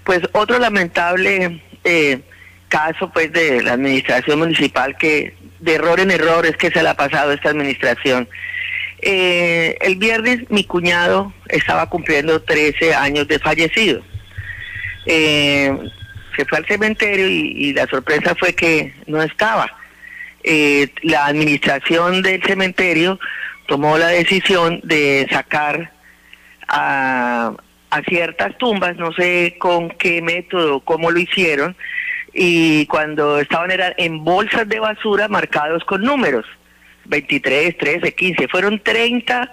Pues otro lamentable caso pues de la administración municipal, que de error en error es que se le ha pasado a esta administración. El viernes mi cuñado estaba cumpliendo 13 años de fallecido. Se fue al cementerio y la sorpresa fue que no estaba. La administración del cementerio tomó la decisión de sacar a ciertas tumbas, no sé con qué método, cómo lo hicieron, y cuando estaban eran en bolsas de basura marcados con números, 23, 13, 15, fueron 30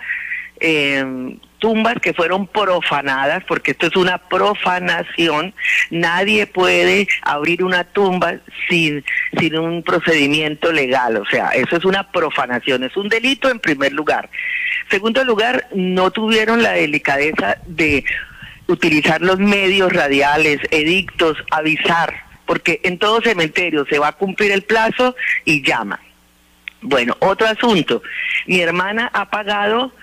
tumbas que fueron profanadas, porque esto es una profanación. Nadie puede abrir una tumba sin un procedimiento legal, o sea, eso es una profanación, es un delito en primer lugar. Segundo lugar, no tuvieron la delicadeza de utilizar los medios radiales, edictos, avisar, porque en todo cementerio se va a cumplir el plazo y llama. Bueno, otro asunto, mi hermana ha pagado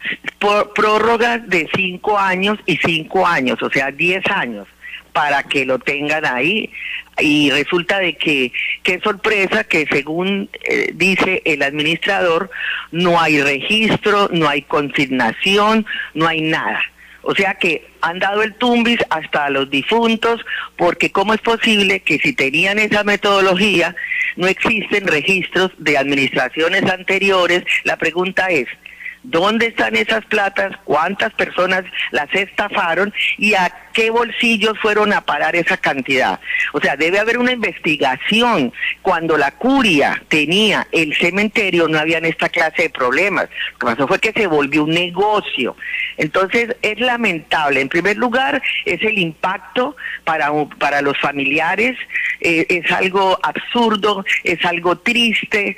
por prórrogas de 5 años y 5 años, o sea, 10 años, para que lo tengan ahí, y resulta de que, qué sorpresa, que según dice el administrador, no hay registro, no hay consignación, no hay nada. O sea que han dado el tumbis hasta a los difuntos, porque ¿cómo es posible que si tenían esa metodología no existen registros de administraciones anteriores? La pregunta es, ¿dónde están esas platas? ¿Cuántas personas las estafaron? ¿Y a qué bolsillos fueron a parar esa cantidad? O sea, debe haber una investigación. Cuando la curia tenía el cementerio no habían esta clase de problemas. Lo que pasó fue que se volvió un negocio. Entonces es lamentable. En primer lugar es el impacto para los familiares, es algo absurdo, es algo triste,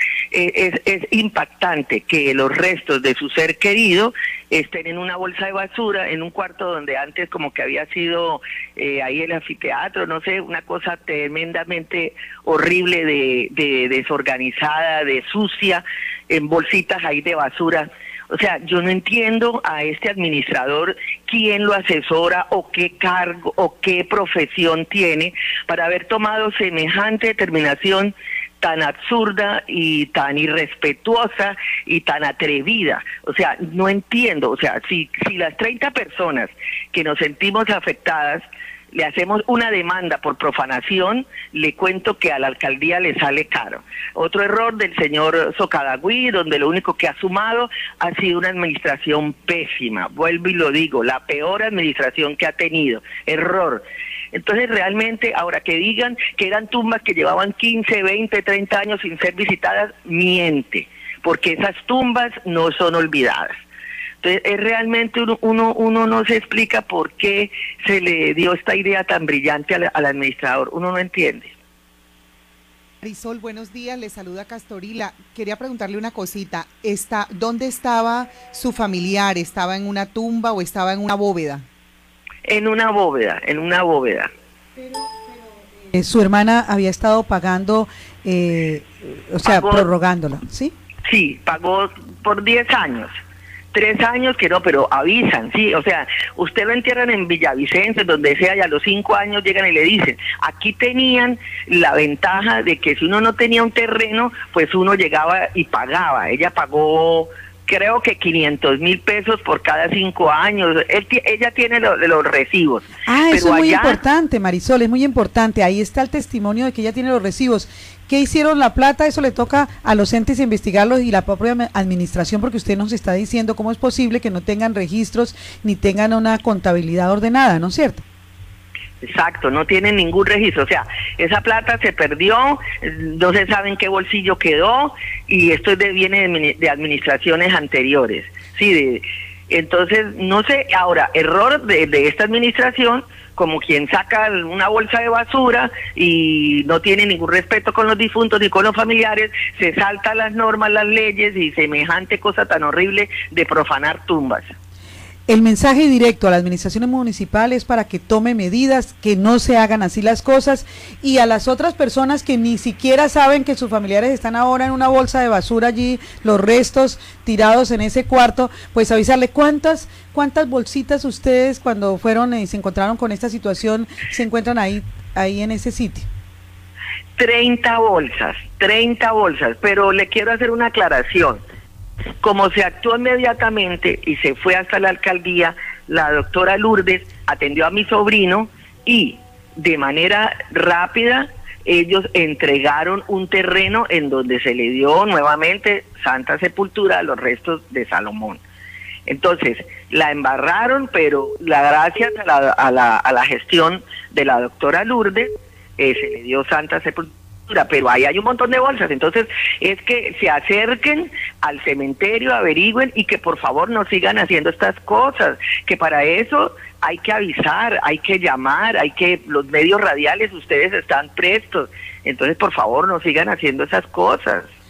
es impactante que los restos de su ser querido estén en una bolsa de basura, en un cuarto donde antes como que había sido ahí el anfiteatro, no sé, una cosa tremendamente horrible, de desorganizada, de sucia, en bolsitas ahí de basura. O sea, yo no entiendo a este administrador quién lo asesora o qué cargo o qué profesión tiene para haber tomado semejante determinación tan absurda y tan irrespetuosa y tan atrevida. O sea, no entiendo. O sea, si las 30 personas que nos sentimos afectadas le hacemos una demanda por profanación, le cuento que a la alcaldía le sale caro. Otro error del señor Socadagüí, donde lo único que ha sumado ha sido una administración pésima. Vuelvo y lo digo, la peor administración que ha tenido. Error. Entonces realmente, ahora que digan que eran tumbas que llevaban 15, 20, 30 años sin ser visitadas, miente, porque esas tumbas no son olvidadas. Entonces, es realmente uno no se explica por qué se le dio esta idea tan brillante al administrador, uno no entiende. Marisol, buenos días, le saluda Castorila. Quería preguntarle una cosita, ¿dónde estaba su familiar? ¿Estaba en una tumba o estaba en una bóveda? En una bóveda, en una bóveda. Su hermana había estado pagando, o sea, prorrogándola, ¿sí? Sí, pagó por 10 años. 3 años que no, pero avisan, sí, o sea, usted lo entierran en Villavicencio, donde sea, y a los 5 años llegan y le dicen, aquí tenían la ventaja de que si uno no tenía un terreno, pues uno llegaba y pagaba. Ella pagó, creo que 500,000 pesos por cada 5 años, ella tiene los recibos. Ah, pero eso es muy allá, importante, Marisol, es muy importante, ahí está el testimonio de que ella tiene los recibos. ¿Qué hicieron la plata? Eso le toca a los entes investigarlos y la propia administración, porque usted nos está diciendo cómo es posible que no tengan registros ni tengan una contabilidad ordenada, ¿no es cierto? Exacto, no tienen ningún registro, o sea, esa plata se perdió, no se sabe en qué bolsillo quedó, y esto viene de administraciones anteriores, sí, entonces, no sé, ahora, error de esta administración, como quien saca una bolsa de basura y no tiene ningún respeto con los difuntos ni con los familiares, se salta las normas, las leyes y semejante cosa tan horrible de profanar tumbas. El mensaje directo a las administraciones municipales para que tome medidas, que no se hagan así las cosas, y a las otras personas que ni siquiera saben que sus familiares están ahora en una bolsa de basura allí, los restos tirados en ese cuarto, pues avisarle cuántas bolsitas ustedes cuando fueron y se encontraron con esta situación se encuentran ahí en ese sitio. 30 bolsas, pero le quiero hacer una aclaración. Como se actuó inmediatamente y se fue hasta la alcaldía, la doctora Lourdes atendió a mi sobrino y de manera rápida ellos entregaron un terreno en donde se le dio nuevamente Santa Sepultura a los restos de Salomón. Entonces, la embarraron, pero gracias a la gestión de la doctora Lourdes, se le dio Santa Sepultura, pero ahí hay un montón de bolsas. Entonces es que se acerquen al cementerio, averigüen y que por favor no sigan haciendo estas cosas, que para eso hay que avisar, hay que llamar, los medios radiales, ustedes están prestos, entonces por favor no sigan haciendo esas cosas.